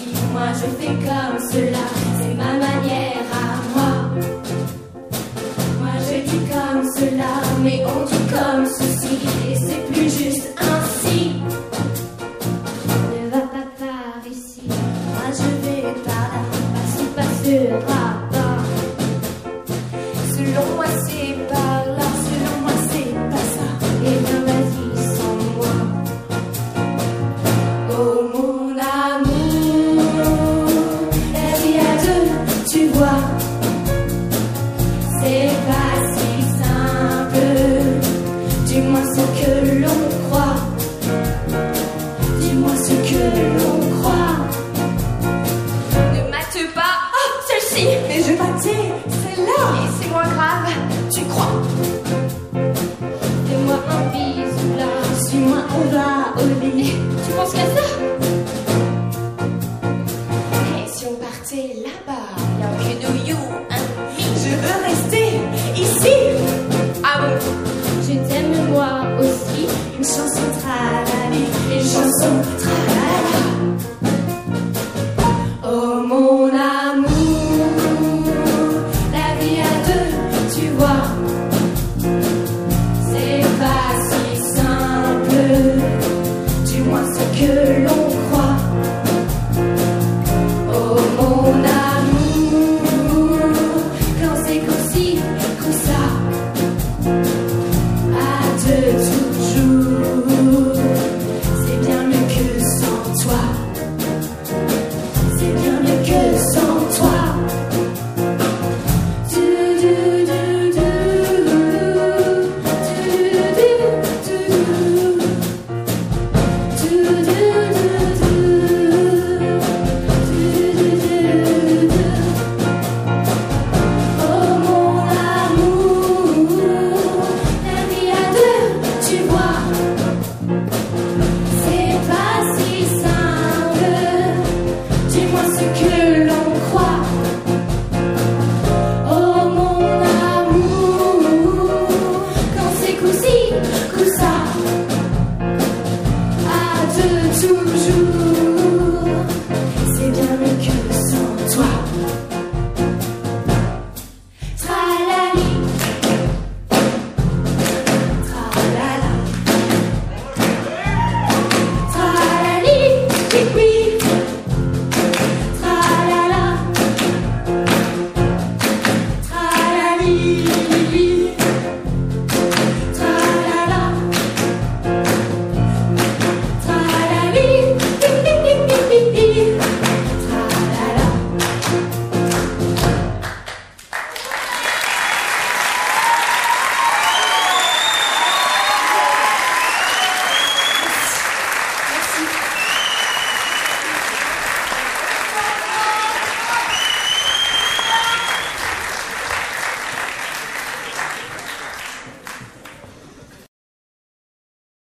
Moi je fais comme cela, c'est ma manière à moi. Moi je dis comme cela, mais on dit comme ceci, et c'est plus juste ainsi. Ne va pas par ici, moi je vais par là, passe passera pas. Selon moi c'est par là, selon moi c'est pas ça, et bien vas-y sans moi. Oh mon amour, la vie à deux, tu vois, c'est pas si simple, du moins ce que l'on croit, du moins ce que l'on croit. Ne mate pas, oh celle-ci, Mais je m'attends.